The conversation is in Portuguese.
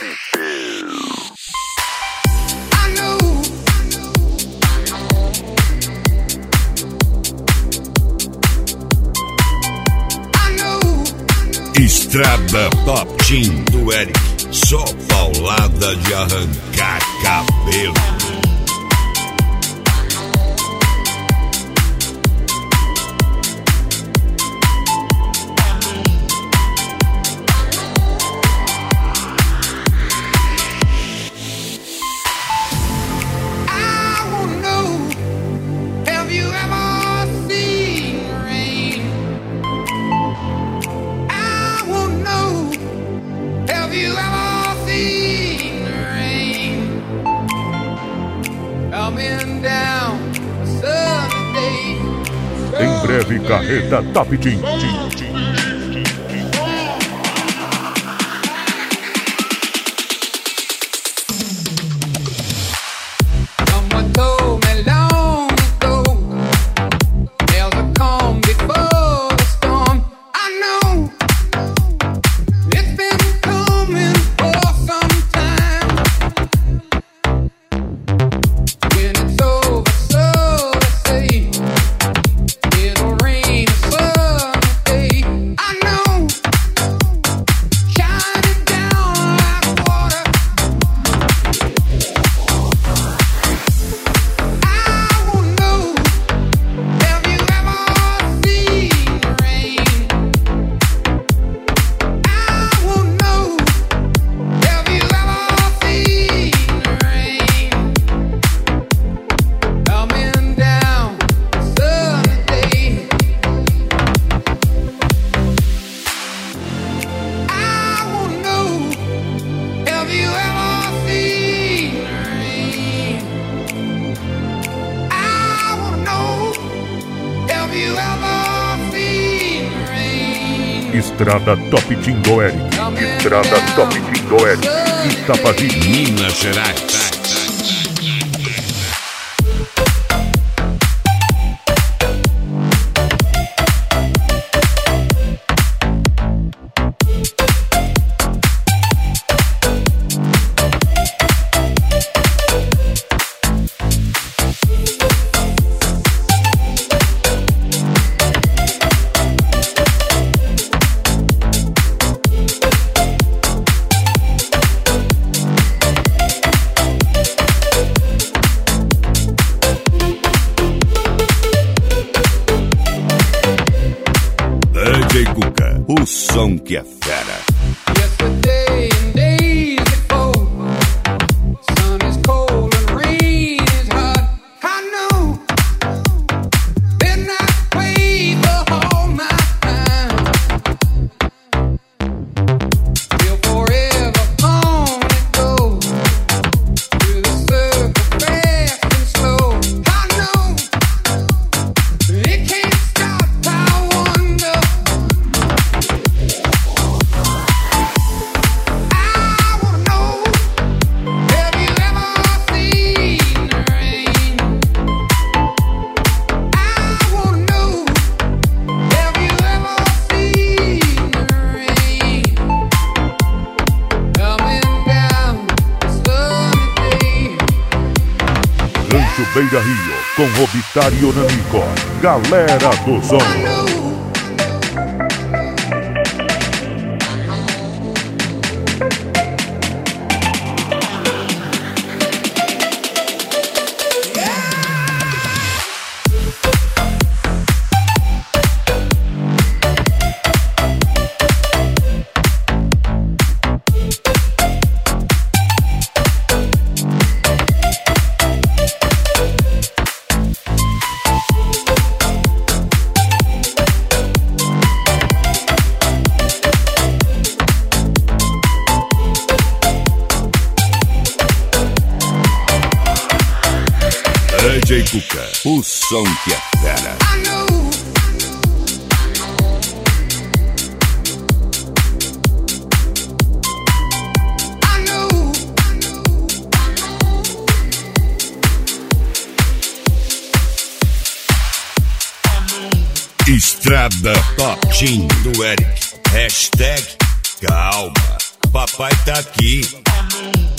Estrada Top Team do Eric, só paulada de arrancar cabelo. Em breve, carreta Top Team. Estrada Top Team do Eric. Estrada Top Team do Eric. Itapaji, Minas Gerais. DJ Cuca, o som que é fera. Beira Rio, com Robitário Nanico, galera do som. DJ Cuca, o som que é fera. Estrada Top Team do Eric. Hashtag calma. papai tá aqui.